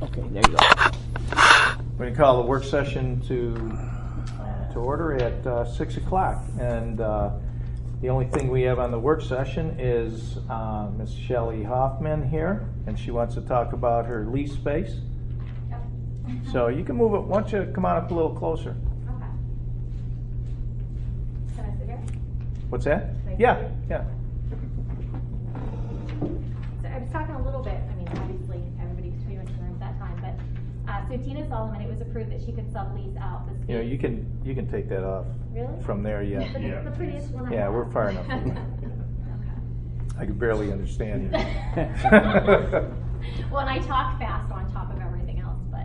Okay, there you go. We're going to call the work session to order at 6 o'clock. And the only thing we have on the work session is Ms. Shelley Hoffman here, and she wants to talk about her lease space. Yep. So you can move it. Why don't you come on up a little closer? Okay. Can I sit here? What's that? Thank Yeah, you. yeah. So I was talking a little bit, I mean, obviously, everybody's pretty much in the room at that time, but, so Tina Solomon, it was approved that she could sublease out the space. You know, you can take that off. Really? From there, yeah. But it's the prettiest one I Yeah, have. we're far enough. Okay. I could barely understand you. Well, and I talk fast on top of everything else, but,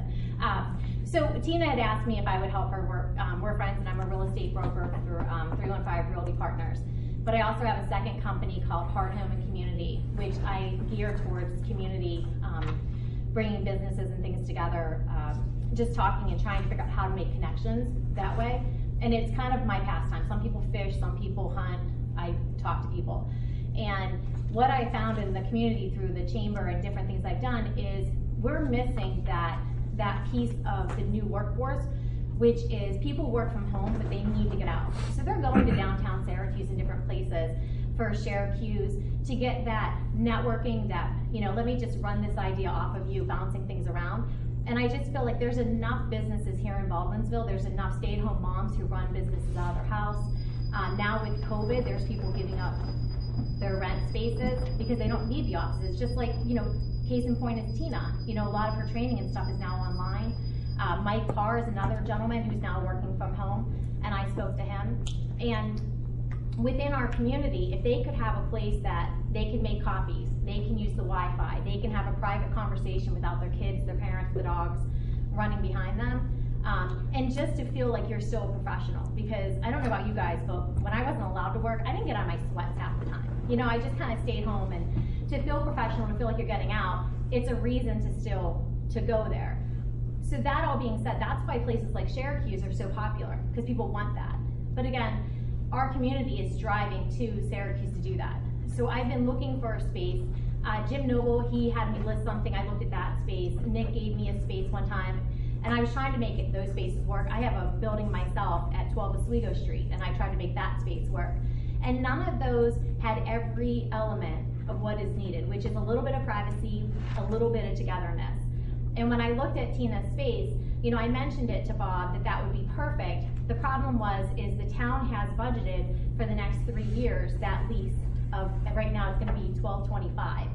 so Tina had asked me if I would help her work. We're friends, and I'm a real estate broker through 315 Realty Partners. But I also have a second company called Heart Home and Community, which I gear towards community, bringing businesses and things together, just talking and trying to figure out how to make connections that way. And it's kind of my pastime. Some people fish, some people hunt. I talk to people. And what I found in the community through the chamber and different things I've done is we're missing that piece of the new workforce, which is people work from home, but they need to get out. So they're going to downtown Syracuse and different places for Syracuse to get that networking, that, you know, let me just run this idea off of you, bouncing things around. And I just feel like there's enough businesses here in Baldwinsville. There's enough stay-at-home moms who run businesses out of their house. Now with COVID, there's people giving up their rent spaces because they don't need the offices. Just like, you know, case in point is Tina. You know, a lot of her training and stuff is now online. Mike Carr is another gentleman who's now working from home, and I spoke to him. And within our community, if they could have a place that they can make copies, they can use the Wi-Fi, they can have a private conversation without their kids, their parents, the dogs running behind them, and just to feel like you're still a professional. Because I don't know about you guys, but when I wasn't allowed to work, I didn't get on my sweats half the time. You know, I just kind of stayed home, and to feel professional, to feel like you're getting out, it's a reason to still to go there. So that all being said, that's why places like Syracuse are so popular, because people want that. But again, our community is driving to Syracuse to do that. So I've been looking for a space. Jim Noble, he had me list something. I looked at that space. Nick gave me a space one time, and I was trying to make those spaces work. I have a building myself at 12 Oswego Street, and I tried to make that space work. And none of those had every element of what is needed, which is a little bit of privacy, a little bit of togetherness. And when I looked at Tina's space, you know, I mentioned it to Bob that would be perfect. The problem is the town has budgeted for the next 3 years that lease of, right now it's going to be $12.25.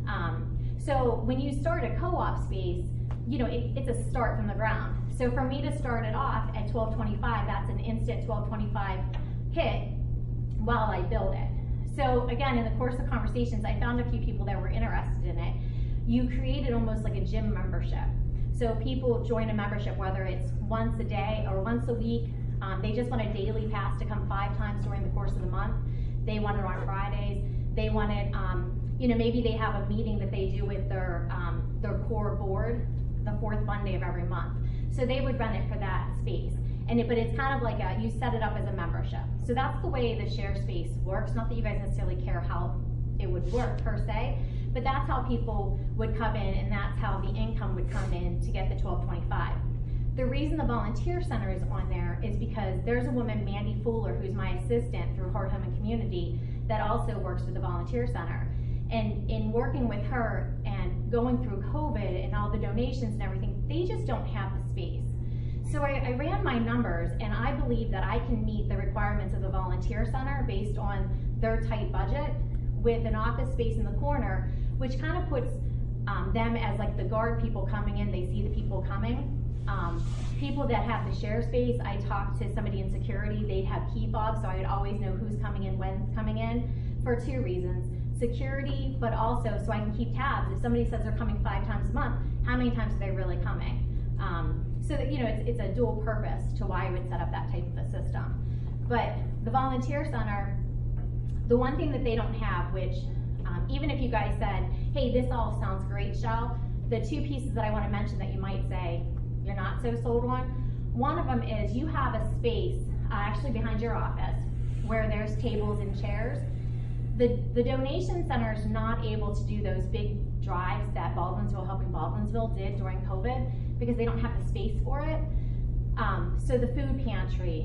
So when you start a co-op space, you know, it's a start from the ground. So for me to start it off at $12.25, that's an instant $12.25 hit while I build it. So again, in the course of conversations, I found a few people that were interested in it. You created almost like a gym membership. So people join a membership, whether it's once a day or once a week. They just want a daily pass to come 5 times during the course of the month. They want it on Fridays. They want it, you know, maybe they have a meeting that they do with their core board the 4th Monday of every month. So they would rent it for that space. But it's kind of like you set it up as a membership. So that's the way the share space works. Not that you guys necessarily care how it would work per se, but that's how people would come in, and that's how the income would come in to get the $12.25. The reason the volunteer center is on there is because there's a woman, Mandy Fuller, who's my assistant through Heart Home and Community, that also works with the volunteer center. And in working with her and going through COVID and all the donations and everything, they just don't have the space. So I ran my numbers, and I believe that I can meet the requirements of the volunteer center based on their tight budget with an office space in the corner, which kind of puts them as like the guard people coming in. They see the people coming. People that have the share space, I talked to somebody in security. They'd have key fobs, so I would always know who's coming in, when's coming in, for 2 reasons. Security, but also so I can keep tabs. If somebody says they're coming 5 times a month, how many times are they really coming? So that, you know, it's a dual purpose to why I would set up that type of a system. But the volunteer center, the one thing that they don't have, which even if you guys said, hey, this all sounds great, Shell, the 2 pieces that I want to mention that you might say you're not so sold on, one of them is you have a space actually behind your office where there's tables and chairs. The donation center is not able to do those big drives that Baldwinsville Helping Baldwinsville did during COVID because they don't have the space for it. So the food pantry,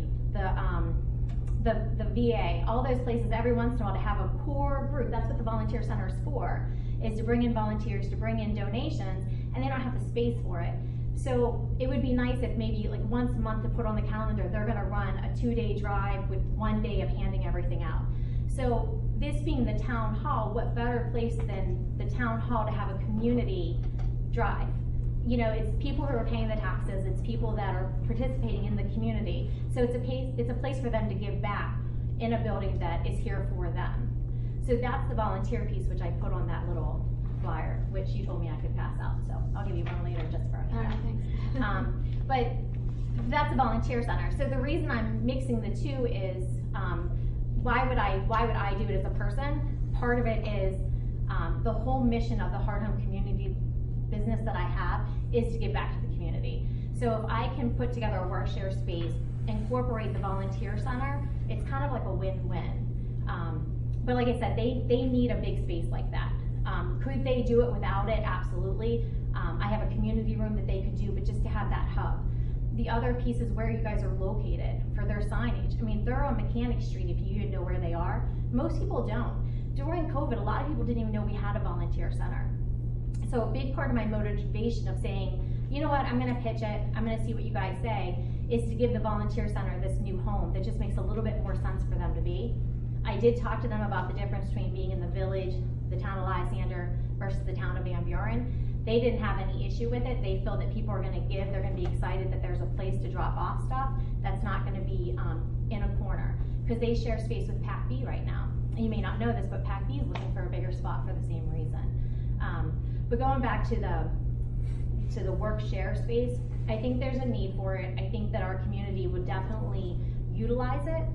the VA, all those places, every once in a while to have a core group. That's what the volunteer center is for, is to bring in volunteers, to bring in donations, and they don't have the space for it. So it would be nice if maybe like once a month to put on the calendar, they're gonna run a 2-day drive with 1 day of handing everything out. So this being the town hall, what better place than the town hall to have a community drive? You know, it's people who are paying the taxes, it's people that are participating in the community. So it's a place for them to give back in a building that is here for them. So that's the volunteer piece, which I put on that little flyer, which you told me I could pass out. So I'll give you one later just for All right, thanks. But that's a volunteer center. So the reason I'm mixing the two is why would I do it as a person? Part of it is the whole mission of the Heart Home Community business that I have is to give back to the community. So if I can put together a work share space, incorporate the volunteer center, it's kind of like a win-win. But like I said, they need a big space like that. Could they do it without it? Absolutely. I have a community room that they could do, but just to have that hub. The other piece is where you guys are located for their signage. I mean, they're on Mechanic Street if you even know where they are. Most people don't. During COVID, a lot of people didn't even know we had a volunteer center. So a big part of my motivation of saying, you know what, I'm gonna pitch it, I'm gonna see what you guys say, is to give the volunteer center this new home that just makes a little bit more sense for them to be. I did talk to them about the difference between being in the village, the town of Lysander, versus the town of Van Buren. They didn't have any issue with it. They feel that people are gonna give, they're gonna be excited that there's a place to drop off stuff that's not gonna be in a corner. Because they share space with PAC-B right now. And you may not know this, but PAC-B is looking for a bigger spot for the same reason. But going back to the work share space, I think there's a need for it. I think that our community would definitely utilize it.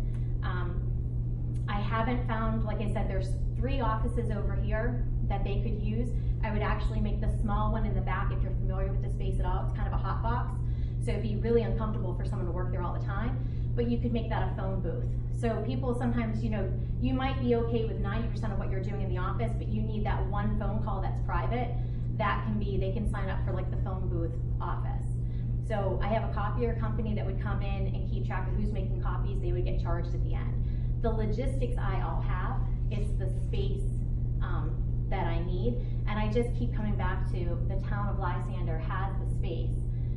I haven't found, like I said, there's 3 offices over here that they could use. I would actually make the small one in the back, if you're familiar with the space at all. It's kind of a hot box. So it'd be really uncomfortable for someone to work there all the time, but you could make that a phone booth. So people sometimes, you know, you might be okay with 90% of what you're doing in the office, but you need that one phone call that's private. That can be, they can sign up for like the phone booth office. So I have a copier company that would come in and keep track of who's making copies. They would get charged at the end. The logistics I all have, it's the space that I need. And I just keep coming back to the town of Lysander has the space.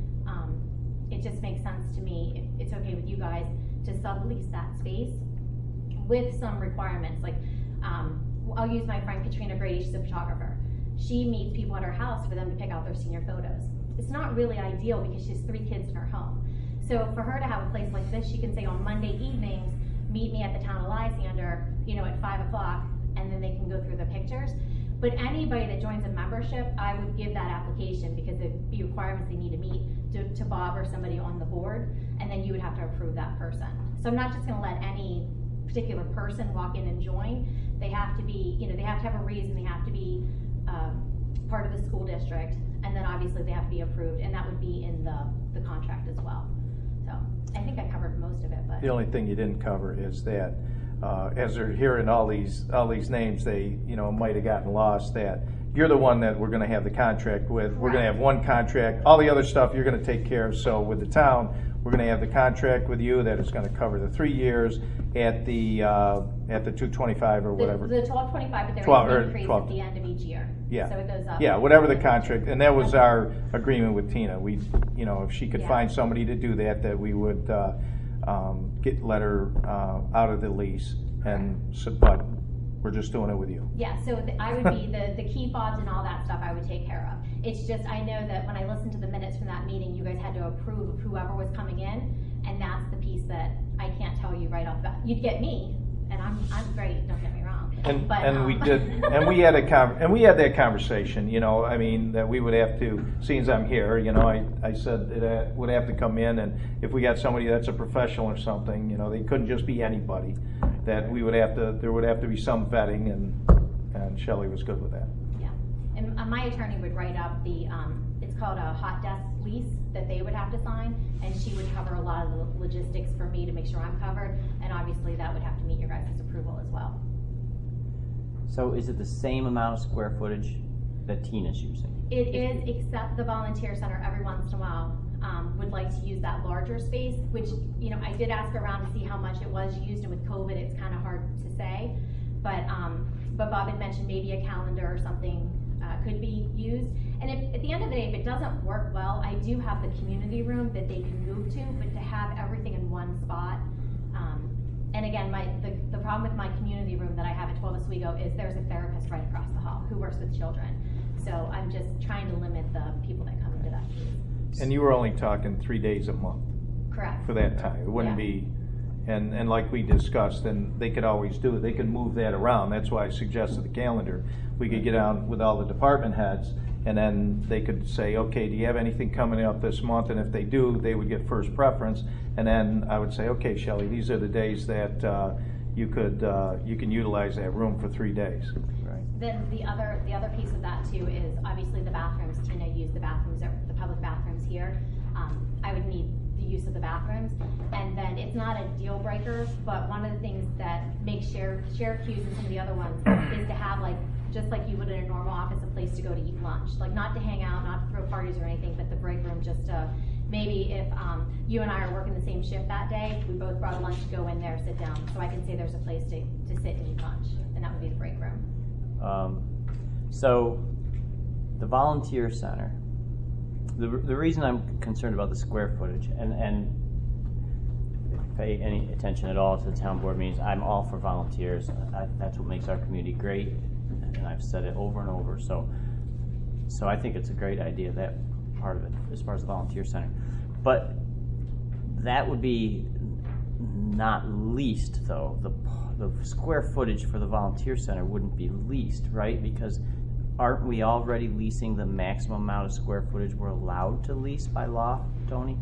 It just makes sense to me, if it's okay with you guys, to sublease that space with some requirements. Like, I'll use my friend Katrina Grady, she's a photographer. She meets people at her house for them to pick out their senior photos. It's not really ideal because she has 3 kids in her home. So for her to have a place like this, she can say on Monday evenings, meet me at the town of Lysander, you know, at 5 o'clock, and then they can go through the pictures. But anybody that joins a membership, I would give that application because it'd be requirements they need to meet to Bob or somebody on the board, and then you would have to approve that person. So I'm not just gonna let any particular person walk in and join. They have to be, you know, they have to have a reason, they have to be part of the school district, and then obviously they have to be approved, and that would be in the contract as well. So I think I covered most of it, but. The only thing you didn't cover is that as they're hearing all these names, they, you know, might have gotten lost, that you're the one that we're going to have the contract with. We're going to have one contract. All the other stuff you're going to take care of. So with the town, we're going to have the contract with you that is going to cover the 3 years at the $225 or whatever. The $12.25, but there is an increase at the end of each year. Yeah. So it goes up. Yeah, whatever the contract, and that was our agreement with Tina. We, you know, if she could find somebody to do that, that we would let her out of the lease, and so, but we're just doing it with you. Yeah, so I would be the key fobs and all that stuff I would take care of. It's just, I know that when I listened to the minutes from that meeting, you guys had to approve of whoever was coming in, and that's the piece that I can't tell you right off the bat. You'd get me, and I'm great, don't get me wrong. And we did, and we had that conversation, you know, I mean, that we would have to, seeing as I'm here, you know, I said it would have to come in, and if we got somebody that's a professional or something, you know, they couldn't just be anybody, that we would have to, there would have to be some vetting, and Shelley was good with that. Yeah, and my attorney would write up the, it's called a hot desk lease that they would have to sign, and she would cover a lot of the logistics for me to make sure I'm covered, and obviously that would have to meet your guys' approval as well. So is it the same amount of square footage that Tina's using. It is, except the volunteer center every once in a while would like to use that larger space, which, you know, I did ask around to see how much it was used, and with COVID, it's kind of hard to say. But Bob had mentioned maybe a calendar or something could be used. And if, at the end of the day, if it doesn't work well, I do have the community room that they can move to, but to have everything in one spot. And again, the problem with my community room that I have at 12 Oswego is there's a therapist right across the hall who works with children. So I'm just trying to limit the people that come into that space. And you were only talking 3 days a month Correct. for that time. It wouldn't be, and like we discussed, and they could always do it. They could move that around. That's why I suggested the calendar. We could get on with all the department heads, and then they could say, okay, do you have anything coming up this month? And if they do, they would get first preference. And then I would say, okay, Shelley, these are the days that you can utilize that room for 3 days. Right. Then the other piece of that too is obviously the bathrooms. Tina used the bathrooms, the public bathrooms here. I would need the use of the bathrooms, and then it's not a deal breaker, but one of the things that makes share queues and some of the other ones is to have, like, just like you would in a normal office, a place to go to eat lunch, like not to hang out, not to throw parties or anything, but the break room just to maybe if you and I are working the same shift that day, we both brought a lunch to go in there, sit down, so I can say there's a place to sit and eat lunch, and that would be the break room. So the volunteer center, the reason I'm concerned about the square footage, and if you pay any attention at all to the town board meetings, I'm all for volunteers. That's what makes our community great, and I've said it over and over. So I think it's a great idea, that part of it, as far as the volunteer center. But that would be not leased, though. The square footage for the volunteer center wouldn't be leased, right? Because aren't we already leasing the maximum amount of square footage we're allowed to lease by law, Tony?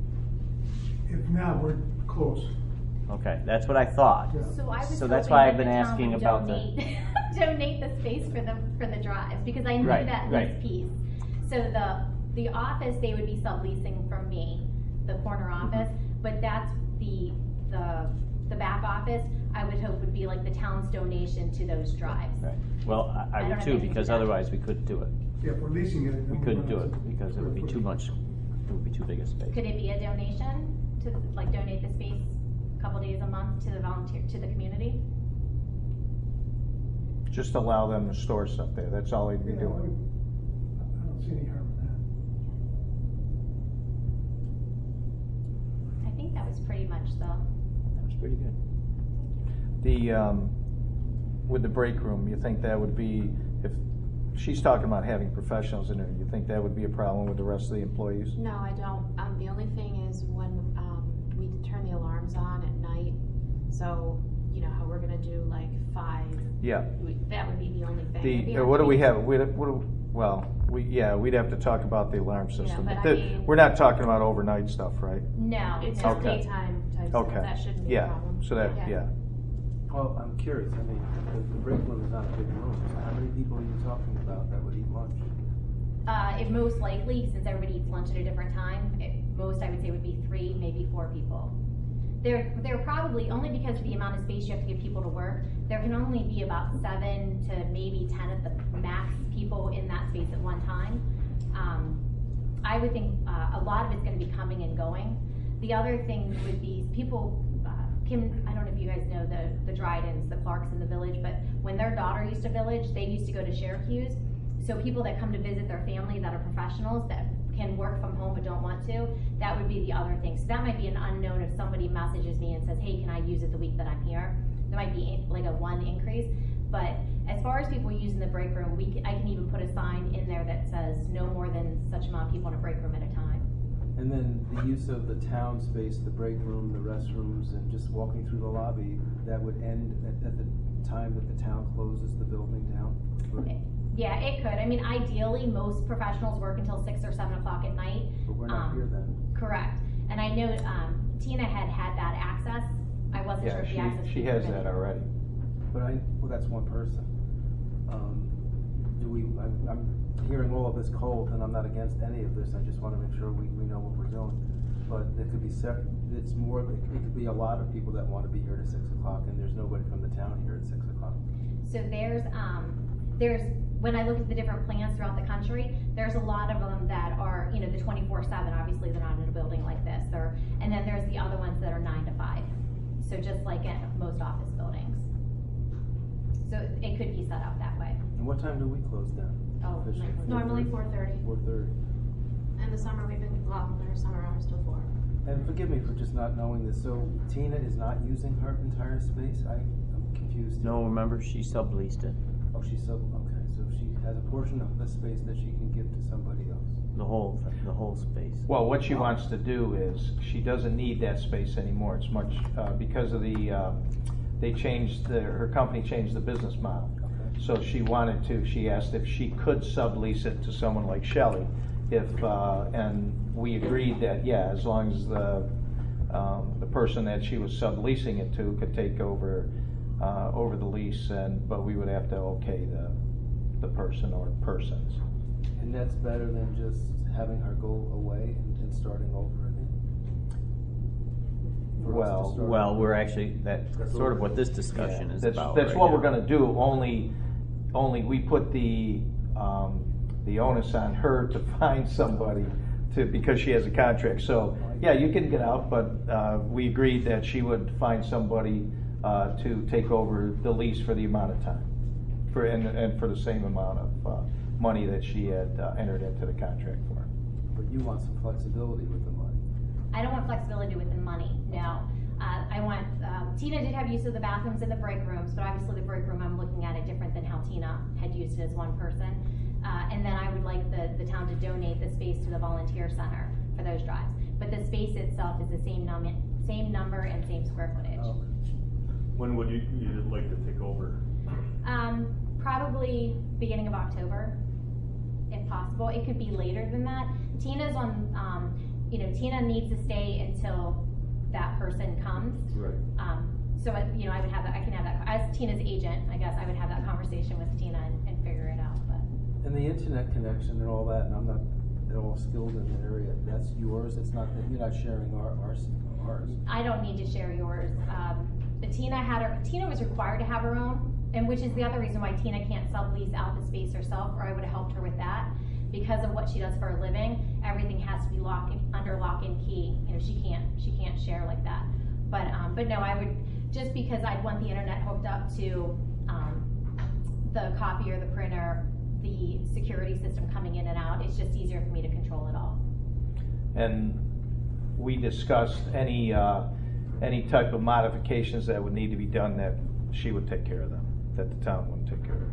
If not, we're close. Okay, that's what I thought. Yeah. So I was So that's hoping why that I've been the town asking would about donate the space for the drives, because I knew Right, that right. lease piece. So the office, they would be subleasing from me, the corner office, but that's the back office, I would hope would be like the town's donation to those drives. Right. Well, I I would don't too, have because anything to otherwise we couldn't do it. Yeah, if we're leasing it. We couldn't do it because it would be too much. It would be too big a space. Could it be a donation to, like, donate the space a couple days a month to the community? Just allow them to store stuff there. That's all they'd be Yeah, doing. I don't see any harm in I think that was pretty much That was pretty good. With the break room, you think that would be, if she's talking about having professionals in there, you think that would be a problem with the rest of the employees? No, I don't. The only thing is when we turn the alarms on at night, so you know how we're gonna do like 5. Yeah. That would be the only thing. It'd be What do we on have? We'd have to talk about the alarm system. but I But mean- we're not talking about overnight stuff, right? no. It's no. just Okay. daytime type Okay. stuff. That shouldn't be a Yeah, problem. so that, Yeah. yeah. Well, I'm curious, I mean, the break room is not a big room, so how many people are you talking about that would eat lunch? It most likely, since everybody eats lunch at a different time, most I would say would be 3, maybe 4 people. They're probably, only because of the amount of space you have to give people to work, there can only be about 7 to maybe 10 at the max people in that space at one time. I would think a lot of it's going to be coming and going. The other thing would be people, Kim, I don't know if you guys know the Drydens, the Clarks in the village, but when their daughter used to village, they used to go to share queues. So people that come to visit their family that are professionals that can work from home but don't want to, that would be the other thing. So that might be an unknown if somebody messages me and says, hey, can I use it the week that I'm here? There might be like a 1 increase. But as far as people using the break room, I can even put a sign in there that says no more than such amount of people in a break room at a time. And then the use of the town space, the break room, the restrooms, and just walking through the lobby, that would end at the time that the town closes the building down? Yeah, it could. I mean, ideally, most professionals work until 6 or 7 o'clock at night. But we're not here then. Correct. And I know Tina had that access. I wasn't sure Yeah, if the access. she has that already. But well, that's one person. I'm hearing all of this cold, and I'm not against any of this. I just want to make sure we know what we're doing. But it could be it's more. It could be a lot of people that want to be here at 6 o'clock, and there's nobody from the town here at 6 o'clock. So when I look at the different plans throughout the country, there's a lot of them that are, you know, the 24/7, obviously they're not in a building like this, and then there's the other ones that are 9 to 5. So just like in most office buildings. So it could be set up that way. And what time do we close down? Oh, Officially? Normally 4:30. 4:30. In the summer, we've been, well, our summer hours till 4. And forgive me for just not knowing this, so Tina is not using her entire space? I'm confused. No, remember, she subleased it, Oh, she's okay, so she has a portion of the space that she can give to somebody else. the whole space. Well, what she wants to do is, she doesn't need that space anymore. It's much, because of her company changed the business model. Okay. So she asked if she could sublease it to someone like Shelley, and we agreed that, yeah, as long as the person that she was subleasing it to could take over the lease, but we would have to okay the person or persons. And that's better than just having her go away and starting over again? For us to Well- start Well, over? we're actually, that's sort of what this discussion Yeah, is that's, about. That's right what now. we're gonna do, only we put the onus on her to find somebody because she has a contract. So, yeah, you can get out, but we agreed that she would find somebody to take over the lease for the amount of time, and for the same amount of money that she had entered into the contract for. But you want some flexibility with the money. I don't want flexibility with the money, no. I want, Tina did have use of the bathrooms and the break rooms, but obviously the break room, I'm looking at it different than how Tina had used it as one person. And then I would like the town to donate the space to the volunteer center for those drives. But the space itself is the same number and same square footage. Oh. When would you like to take over? Probably beginning of October, if possible. It could be later than that. Tina's on, Tina needs to stay until that person comes. Right. So, I would have that, I can have that, as Tina's agent, I guess I would have that conversation with Tina and figure it out, but. And the internet connection and all that, and I'm not at all skilled in the area, that's yours, it's not, you're not sharing ours. I don't need to share yours. Tina was required to have her own, and which is the other reason why Tina can't sublease out the space herself, or I would have helped her with that. Because of what she does for a living, everything has to be under lock and key. She can't share like that. But no, I would, just because I'd want the internet hooked up to the copier, the printer, the security system coming in and out, it's just easier for me to control it all. And we discussed any type of modifications that would need to be done, that she would take care of them, that the town wouldn't take care of.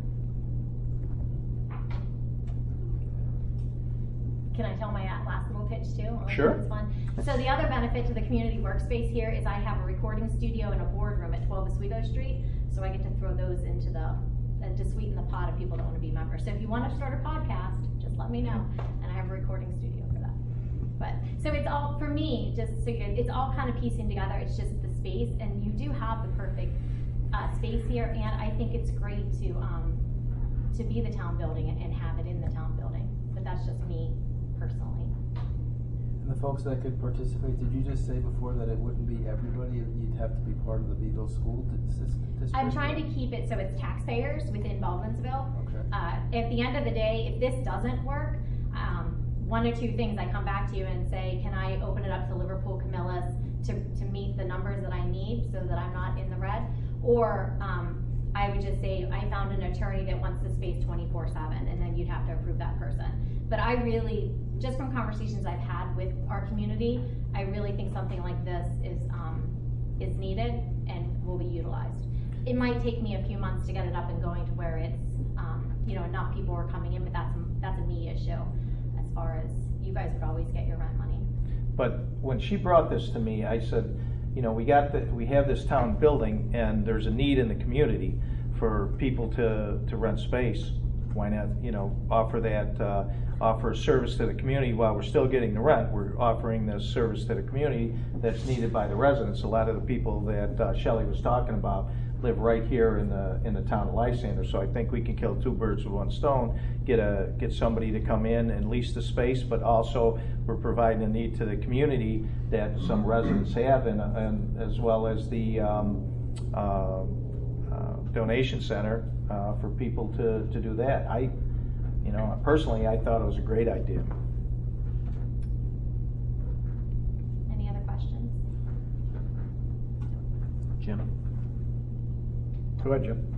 Can I tell my last little pitch too? Sure. That's fun. So the other benefit to the community workspace here is I have a recording studio and a boardroom at 12 Oswego Street, so I get to throw those into to sweeten the pot of people that want to be members. So if you want to start a podcast, just let me know, and I have a recording studio for that. But so it's all, for me, just so it's all kind of piecing together. It's just the space, and you do have the perfect space here, and I think it's great to be the town building and have it in the town building. But that's just me personally. And the folks that could participate, did you just say before that it wouldn't be everybody, you'd have to be part of the Beadle School District? I'm trying to keep it so it's taxpayers within Baldwinsville. Okay. At the end of the day, if this doesn't work, one or two things, I come back to you and say, can I open it up to Liverpool Camillus to meet the numbers that I need so that I'm not in the red? Or I would just say, I found an attorney that wants the space 24/7, and then you'd have to approve that person. But I really, just from conversations I've had with our community, I really think something like this is needed and will be utilized. It might take me a few months to get it up and going to where it's, enough people are coming in, but that's a me issue. As far as you guys would always get your rent money. But when she brought this to me, I said, we have this town building, and there's a need in the community for people to rent space. Why not, offer a service to the community while we're still getting the rent? We're offering this service to the community that's needed by the residents. A lot of the people that Shelley was talking about live right here in the town of Lysander. So I think we can kill two birds with one stone. Get somebody to come in and lease the space, but also we're providing a need to the community that some residents have, and as well as the donation center for people to do that. Personally, I thought it was a great idea. Any other questions? Jim? Go ahead, Jim.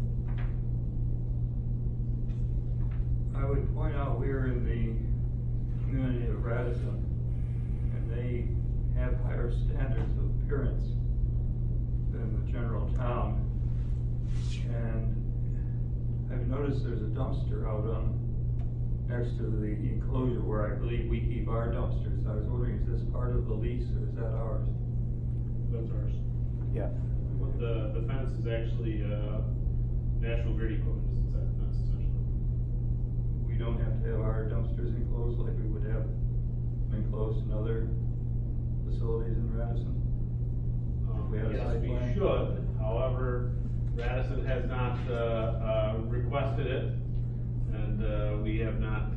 I would point out we're in the community of Radisson, and they have higher standards of appearance than the general town. And I've noticed there's a dumpster out on next to the enclosure where I believe we keep our dumpsters. I was wondering, is this part of the lease or is that ours? That's ours. Yeah. The fence is actually National Grid equipment is inside the fence essentially. We don't have to have our dumpsters enclosed like we would have them enclosed in other facilities in Radisson? We have a Yes, site we plan? should. However, Radisson has not requested it, and we have not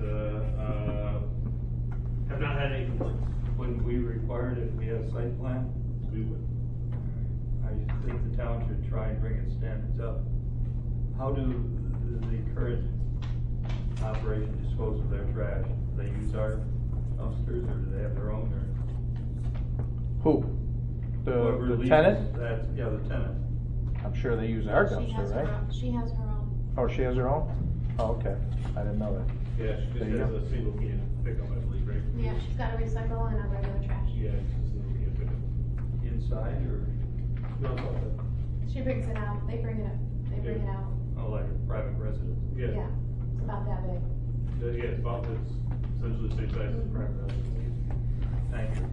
had any complaints. When we required it, we have site plan? We would. I think the town should try and bring its standards up. How do the current operation dispose of their trash? Do they use our dumpsters or do they have their own? Or Who? whoever The leases tenant? that- yeah, the tenant. I'm sure they use our She dumpster, has her right? own. She has her own. Oh, she has her own? Oh, okay. I didn't know that. Yeah, she There just you has go. a single can pickup, I believe, right? Yeah, she's got a recycle and a regular trash. Yeah, it's a single can pickup. Inside or, No, it's all good. She brings it out. They bring it up. They bring it out. oh, like a private residence? Yeah. Yeah, it's about that big. Yeah, it's essentially the same size as a private residence. Thank you.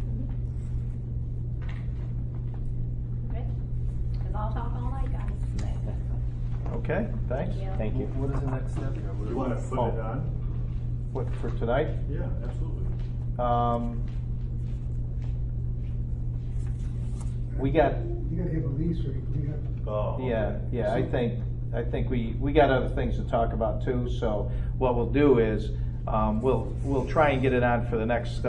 Good? Cause I'll talk all night, guys. Okay, thanks. Thank you. What is the next step here? What You are- wanna put it on? What, for tonight? Yeah, absolutely. We got, You gotta have a lease or you have. Oh. yeah, I think we got other things to talk about too, so what we'll do is, we'll try and get it on for the next,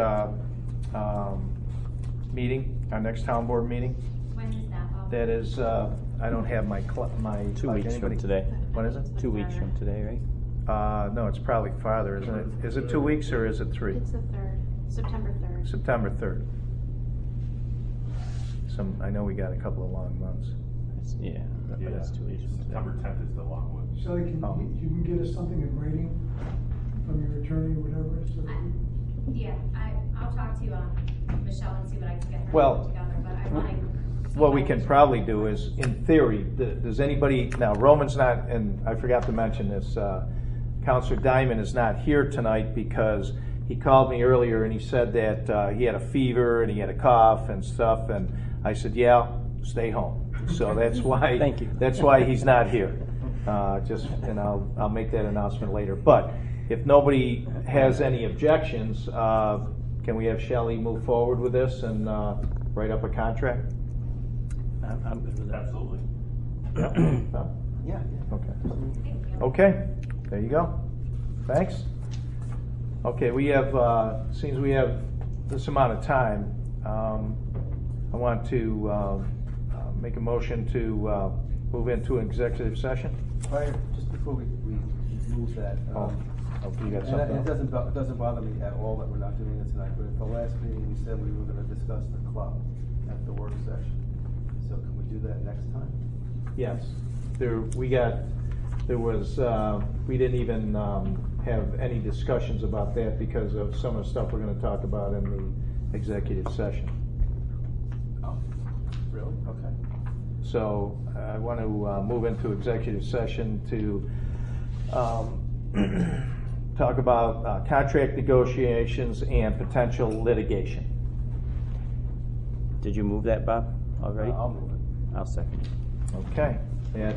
meeting, our next town board meeting. When is that, Bob? That is, I don't have my 2 like, weeks from anybody- today. What is it? 2 weeks from today, right? No, it's probably farther, isn't it? Is it 2 weeks or is it 3? It's the 3rd, September 3rd. September 3rd. I know we got a couple of long months. Yeah, but it's 2 weeks from today. September 10th is the long one. Shelley, Oh. you can get us something in writing from your attorney or whatever, so. Yeah, I'll talk to Michelle and see what I can get her Well, together, but I want to. What we can probably do is, in theory, does anybody, now Roman's not, and I forgot to mention this, Counselor Diamond is not here tonight because he called me earlier and he said that he had a fever and he had a cough and stuff, and I said, yeah, stay home. So that's why. Thank you. That's why he's not here. And I'll make that announcement later. But if nobody has any objections, can we have Shelley move forward with this and write up a contract? I'm good with that. Absolutely. No? Yeah. Okay. Thank you. Okay, there you go. Thanks. Okay, we have, seems we have this amount of time, I want to make a motion to move into an executive session. Just before we move that. You got And something? it doesn't bother me at all that we're not doing it tonight, but at the last meeting, we said we were gonna discuss the club at the work session. So can we do that next time? Yes. We didn't even have any discussions about that because of some of the stuff we're gonna talk about in the executive session. Oh, really? Okay. So I want to move into executive session to talk about contract negotiations and potential litigation. Did you move that, Bob, already? I'll move it. I'll second it. Okay, at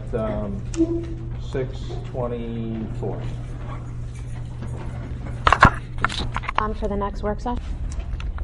6:24. On for the next work session?